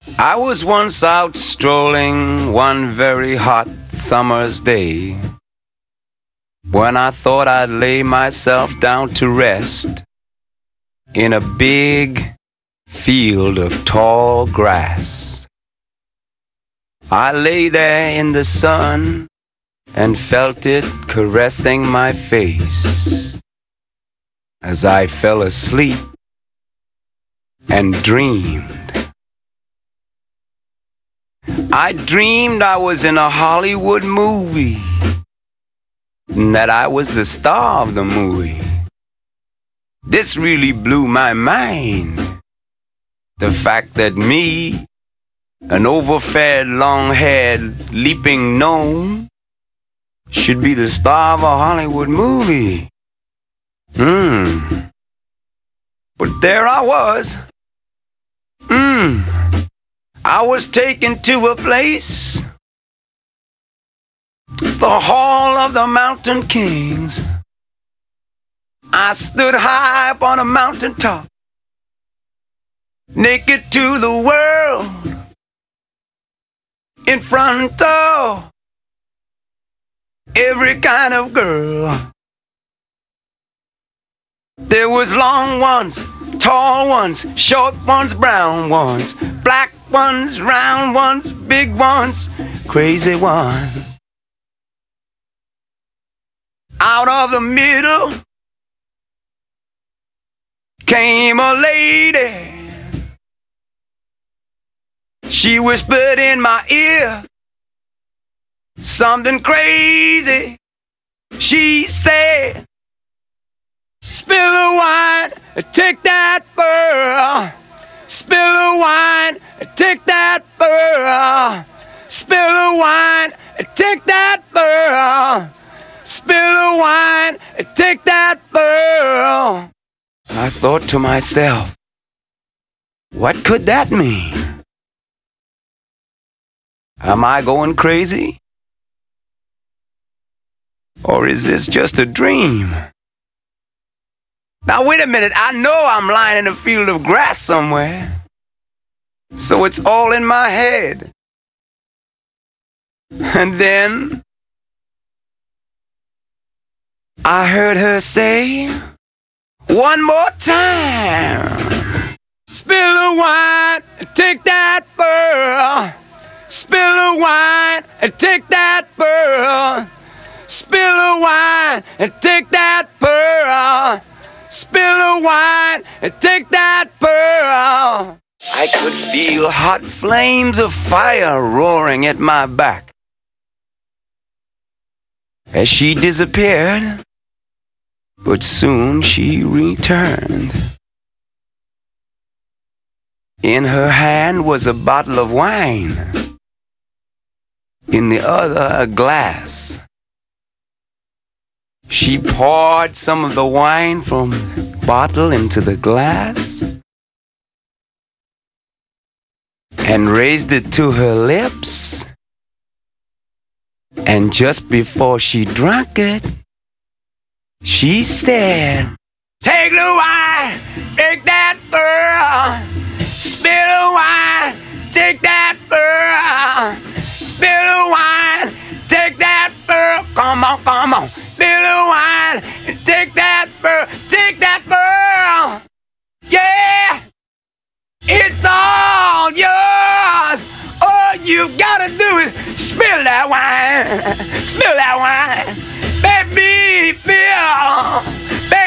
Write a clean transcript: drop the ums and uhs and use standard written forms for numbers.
I was once out strolling one very hot summer's day, when I thought I'd lay myself down to rest in a big field of tall grass. I lay there in the sun and felt it caressing my face as I fell asleep and dreamed. I dreamed I was in a Hollywood movie and that I was the star of the movie. This really blew my mind. The fact that me, an overfed, long-haired, leaping gnome, should be the star of a Hollywood movie. But there I was. I was taken to a place, the Hall of the Mountain Kings. I stood high up on a mountaintop, naked to the world, in front of every kind of girl. There was long ones, tall ones, short ones, brown ones, black ones, round ones, big ones, crazy ones. Out of the middle came a lady. She whispered in my ear something crazy. She said, "Spill the wine, take that pearl. Spill the wine, take that pearl. Spill the wine, take that pearl. Spill the wine, take that pearl." I thought to myself, what could that mean? Am I going crazy? Or is this just a dream? Now wait a minute, I know I'm lying in a field of grass somewhere, so it's all in my head. And then I heard her say, one more time, "Spill the wine, take that pearl. Spill the wine, take that pearl. Spill the wine, take that pearl. Spill the wine, take that pearl." I could feel hot flames of fire roaring at my back as she disappeared, but soon she returned. In her hand was a bottle of wine, in the other a glass. She poured some of the wine from the bottle into the glass and raised it to her lips. And just before she drank it, she said, "Take the wine, take that pearl. Spill the wine, take that pearl. Spill the wine, take that pearl. Come on, come on. Spill the wine and take that pearl. Take that pearl. Yeah, it's all yours. All you gotta do is spill that wine. Spill that wine. Baby, feel. Baby,